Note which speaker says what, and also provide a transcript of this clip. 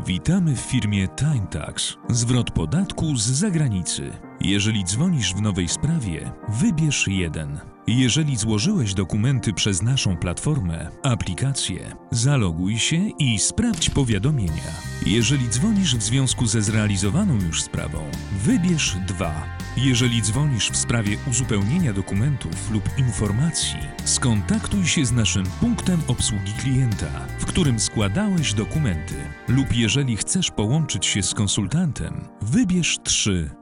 Speaker 1: Witamy w firmie TimeTax. Zwrot podatku z zagranicy. Jeżeli dzwonisz w nowej sprawie, wybierz 1. Jeżeli złożyłeś dokumenty przez naszą platformę, aplikację, zaloguj się i sprawdź powiadomienia. Jeżeli dzwonisz w związku ze zrealizowaną już sprawą, wybierz 2. Jeżeli dzwonisz w sprawie uzupełnienia dokumentów lub informacji, skontaktuj się z naszym punktem obsługi klienta, w którym składałeś dokumenty. Lub jeżeli chcesz połączyć się z konsultantem, wybierz 3.